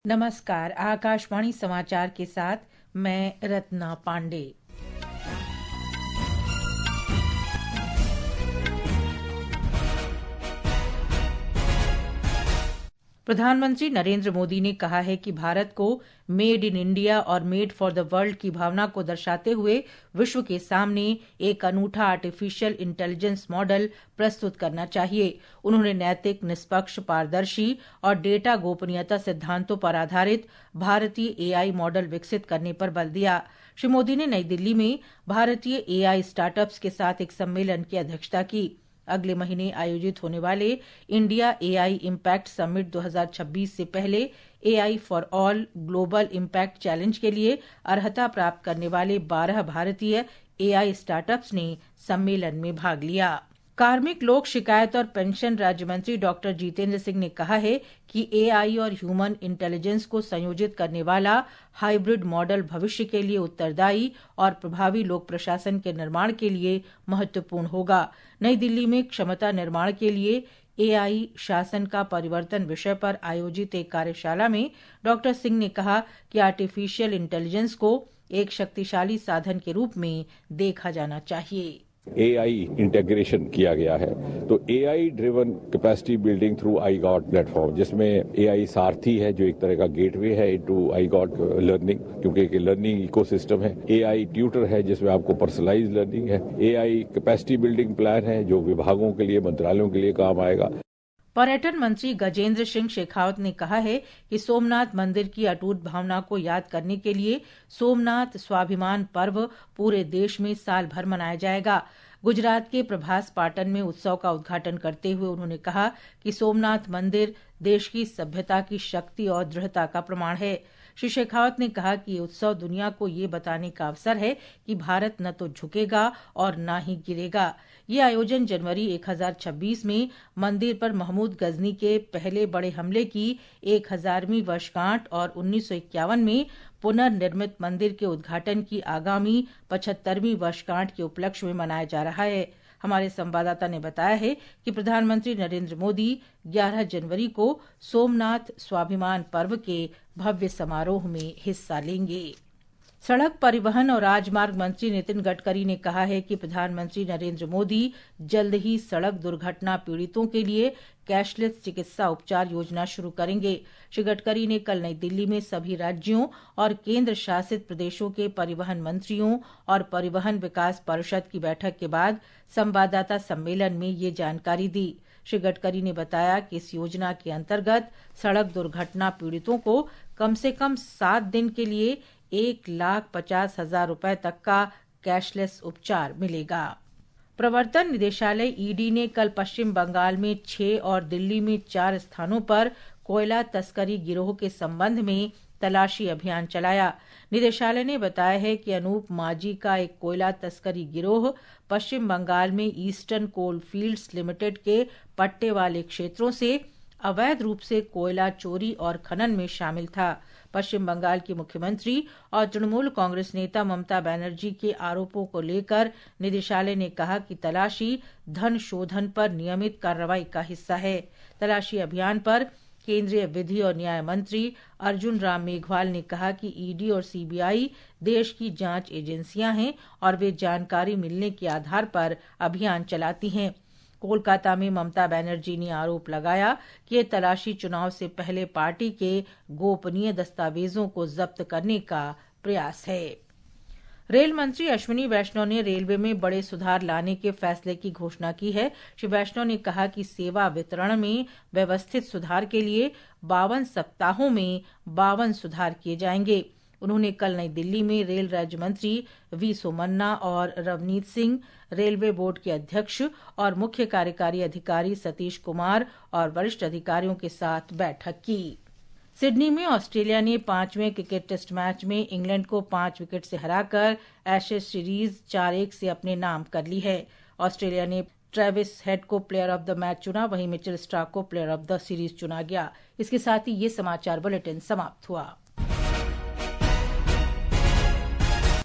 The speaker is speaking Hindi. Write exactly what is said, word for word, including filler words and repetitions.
नमस्कार, आकाशवाणी समाचार के साथ मैं रत्ना पांडे। प्रधानमंत्री नरेंद्र मोदी ने कहा है कि भारत को मेड इन इंडिया और मेड फॉर द वर्ल्ड की भावना को दर्शाते हुए विश्व के सामने एक अनूठा आर्टिफिशियल इंटेलिजेंस मॉडल प्रस्तुत करना चाहिए। उन्होंने नैतिक, निष्पक्ष, पारदर्शी और डेटा गोपनीयता सिद्धांतों पर आधारित भारतीय एआई मॉडल विकसित करने पर बल दिया। श्री मोदी ने नई दिल्ली में भारतीय एआई स्टार्टअप्स के साथ एक सम्मेलन की अध्यक्षता की। अगले महीने आयोजित होने वाले इंडिया एआई इम्पैक्ट समिट दो हज़ार छब्बीस से पहले AI for all global impact challenge के लिए अर्हता प्राप्त करने वाले बारह भारतीय एआई स्टार्टअप्स ने सम्मेलन में भाग लिया। कार्मिक, लोक शिकायत और पेंशन राज्य मंत्री डॉक्टर जितेंद्र सिंह ने कहा है कि एआई और ह्यूमन इंटेलिजेंस को संयोजित करने वाला हाइब्रिड मॉडल भविष्य के लिए उत्तरदायी और प्रभावी लोक प्रशासन के निर्माण के लिए महत्वपूर्ण होगा। नई दिल्ली में क्षमता निर्माण के लिए एआई शासन का परिवर्तन विषय पर आयोजित एक कार्यशाला में डॉक्टर सिंह ने कहा कि आर्टिफिशियल इंटेलिजेंस को एक शक्तिशाली साधन के रूप में देखा जाना चाहिए। एआई इंटीग्रेशन किया गया है, तो AI driven capacity building through iGOT platform, जिसमें एआई सारथी है जो एक तरह का गेटवे है इनटू आई गॉट लर्निंग, क्योंकि एक लर्निंग इकोसिस्टम है। एआई ट्यूटर है जिसमें आपको पर्सनलाइज लर्निंग है। एआई कैपेसिटी बिल्डिंग प्लान है जो विभागों के लिए, मंत्रालयों के लिए काम आएगा। पर्यटन मंत्री गजेंद्र सिंह शेखावत ने कहा है कि सोमनाथ मंदिर की अटूट भावना को याद करने के लिए सोमनाथ स्वाभिमान पर्व पूरे देश में साल भर मनाया जाएगा। गुजरात के प्रभास पाटन में उत्सव का उद्घाटन करते हुए उन्होंने कहा कि सोमनाथ मंदिर देश की सभ्यता की शक्ति और दृढ़ता का प्रमाण है। श्री शेखावत ने कहा कि ये उत्सव दुनिया को ये बताने का अवसर है कि भारत न तो झुकेगा और न ही गिरेगा। ये आयोजन जनवरी एक हज़ार छब्बीस में मंदिर पर महमूद गजनी के पहले बड़े हमले की एक हजारवीं वर्षगांठ और उन्नीस सौ इक्यावन में पुनर्निर्मित मंदिर के उद्घाटन की आगामी पचहत्तरवीं वर्षगांठ के उपलक्ष्य में मनाया जा रहा है। हमारे संवाददाता ने बताया है कि प्रधानमंत्री नरेंद्र मोदी ग्यारह जनवरी को सोमनाथ स्वाभिमान पर्व के भव्य समारोह में हिस्सा लेंगे। सड़क परिवहन और राजमार्ग मंत्री नितिन गडकरी ने कहा है कि प्रधानमंत्री नरेंद्र मोदी जल्द ही सड़क दुर्घटना पीड़ितों के लिए कैशलेस चिकित्सा उपचार योजना शुरू करेंगे। श्री गडकरी ने कल नई दिल्ली में सभी राज्यों और केंद्र शासित प्रदेशों के परिवहन मंत्रियों और परिवहन विकास परिषद की बैठक के बाद संवाददाता सम्मेलन में ये जानकारी दी। श्री गडकरी ने बताया कि इस योजना के अंतर्गत सड़क दुर्घटना पीड़ितों को कम से कम सात दिन के लिए एक लाख पचास हजार रुपए तक का कैशलेस उपचार मिलेगा। प्रवर्तन निदेशालय ईडी ने कल पश्चिम बंगाल में छह और दिल्ली में चार स्थानों पर कोयला तस्करी गिरोह के संबंध में तलाशी अभियान चलाया। निदेशालय ने बताया है कि अनूप मांझी का एक कोयला तस्करी गिरोह पश्चिम बंगाल में ईस्टर्न कोल फील्ड्स लिमिटेड के पट्टे वाले क्षेत्रों से अवैध रूप से कोयला चोरी और खनन में शामिल था। पश्चिम बंगाल की मुख्यमंत्री और तृणमूल कांग्रेस नेता ममता बनर्जी के आरोपों को लेकर निदेशालय ने कहा कि तलाशी धन शोधन पर नियमित कार्रवाई का हिस्सा है। तलाशी अभियान पर केंद्रीय विधि और न्याय मंत्री अर्जुन राम मेघवाल ने कहा कि ईडी और सीबीआई देश की जांच एजेंसियां हैं और वे जानकारी मिलने के आधार पर अभियान चलाती हैं। कोलकाता में ममता बनर्जी ने आरोप लगाया कि ये तलाशी चुनाव से पहले पार्टी के गोपनीय दस्तावेजों को जब्त करने का प्रयास है। रेल मंत्री अश्विनी वैष्णव ने रेलवे में बड़े सुधार लाने के फैसले की घोषणा की है। श्री वैष्णव ने कहा कि सेवा वितरण में व्यवस्थित सुधार के लिए बावन सप्ताहों में बावन सुधार किए जाएंगे। उन्होंने कल नई दिल्ली में रेल राज्य मंत्री वी सोमन्ना और रवनीत सिंह, रेलवे बोर्ड के अध्यक्ष और मुख्य कार्यकारी अधिकारी सतीश कुमार और वरिष्ठ अधिकारियों के साथ बैठक की। सिडनी में ऑस्ट्रेलिया ने पांचवें क्रिकेट टेस्ट मैच में इंग्लैंड को पांच विकेट से हराकर एशेज सीरीज चार एक से अपने नाम कर ली है। ऑस्ट्रेलिया ने ट्रेविस हेड को प्लेयर ऑफ द मैच चुना, वहीं मिचेल स्टार्क को प्लेयर ऑफ द सीरीज चुना गया। इसके साथ ही ये समाचार बुलेटिन समाप्त हुआ।